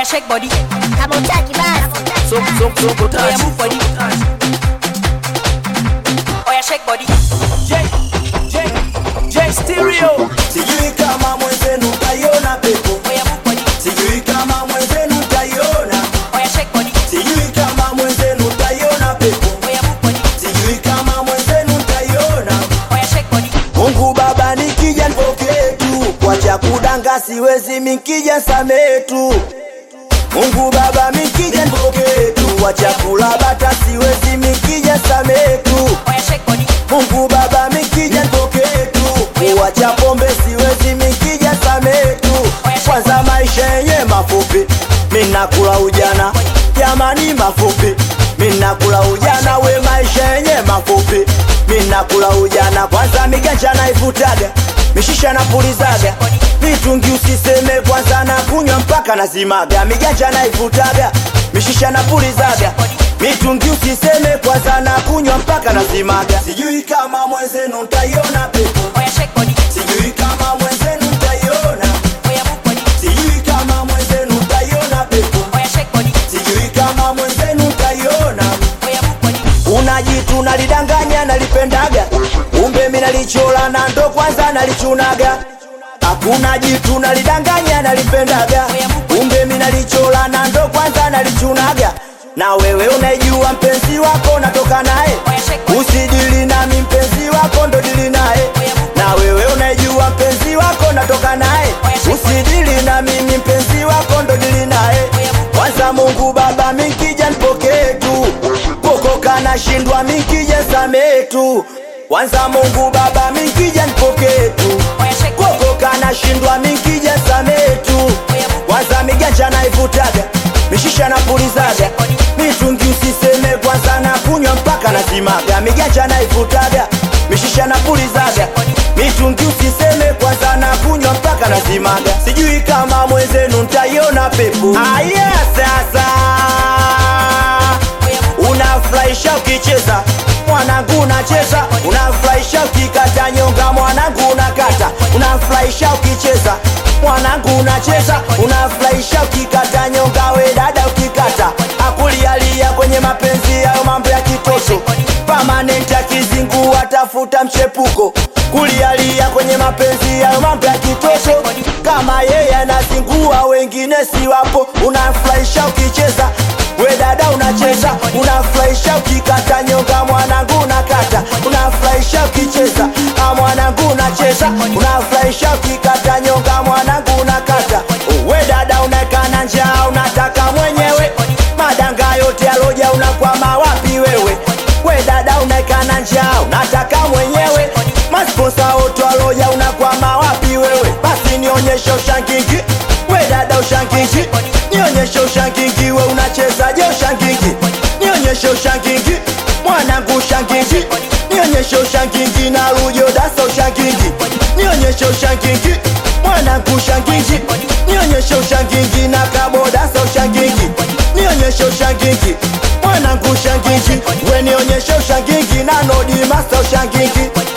shake body. Kama utaki basi. So Oya move body. Oya shake body. J Stereo. Sijui kama mwenzenu utaiona pepo. Oya move body. Sijui kama mwenzenu utaiona. Oya shake body. Sijui kama mwenzenu utaiona pepo. Oya move body. Sijui kama mwenzenu utaiona. Oya shake body. Mungu Baba nikija nipokee tu. Wacha kudanga siwezi mikija samee tu. Mungu Baba mikija nipokee tu. Wacha kula bata siwezi mikija samee tu. Oya shake body. Mungu Baba mikija nipokee tu. Wacha pombe siwezi mikija samee tu. Kwanza maisha yenye mafupi, mina kula ujana. Jamani mafupi, mina kula ujana. We maisha yenye mafupi, mina kula ujana. Kwanza miganja naivutaga, mishisha na pulizaga. Mitungi usiseme kwanza na kunywa mpaka nazimaga. Miganja naivutaga, mishisha na pulizaga. Mitungi usiseme kwanza na kunywa mpaka nazimaga. Sijui kama mwenzenu utaiona pepo. Oya shake body. Sijui kama mwenzenu utaiona. Oya move body. Sijui kama mwenzenu utaiona pepo. Oya shake body. Sijui kama mwenzenu utaiona. Oya move body. Unajitu nalidanganya nalipendaga, kumbe mimi nalichola na ndo kwanza nalichunaga. Hakuna jitu nalidanganya nalipendaga, kumbe mimi nalichola na ndo kwanza nalichunaga. Na wewe unajua mpenzi wako natoka naye, usidili nami mpenzi wako ndo dili naye. Na wewe unajua mpenzi wako natoka naye, usidili na mimi mpenzi wako ndo dili naye. Kwanza Mungu Baba mikija nipokee tu, kokoka nashindwa mikija samee tu. Kwanza Mungu Baba mikija nipokee tu, kokoka nashindwa mikija samee tu. Kwanza miganja naivutaga, mishisha na pulizaga. Mitungi usiseme kwanza na kunywa mpaka nazimaga. Miganja naivutaga, mishisha na pulizaga. Mitungi usiseme kwanza na kunywa mpaka nazimaga. Sijui kama mwenzenu mtaiona pepo. Aya sasa unafurahisha ukicheza, mwanangu unacheza. Unafurahisha ukikata nyonga, mwanangu unakata. Unafurahisha ukicheza, mwanangu unacheza. Unafurahisha ukikata nyonga, we dada ukikata. Akulialia kwenye mapenzi hayo mambo ya kitoto. Permanent akizingua tafuta mchepuko. Kulialia kwenye mapenzi hayo mambo ya kitoto. Kama yeye anazingua wengine si wapo. Unafurahisha ukicheza, we dada unacheza. Unafurahisha ukikata nyonga, mwanangu unakata. Unafurahisha ukicheza, mwanangu unacheza. Unafurahisha ukikata nyonga, mwanangu unakata. We dada unakana njaa unataka mwenyewe. Madanga yote aloja unakwama wapi wewe? We dada unakana njaa unataka mwenyewe. Masponsa wote aloja unakwama wapi wewe? Basi nionyeshe ushangingi, we dada ushangingi. Nionyeshe ushangingi, we unachezaje ushangingi? Nionyeshe ushangingi, mwanangu ushangingi. Nionyeshe ushangingi na rujo dasa ushangingi. Nionyeshe ushangingi, mwanangu ushangingi. Nionyeshe ushangingi na kabo dasa ushangingi. Nionyeshe ushangingi, mwanangu ushangingi. We nionyeshe ushangingi na nodi masa ushangingi.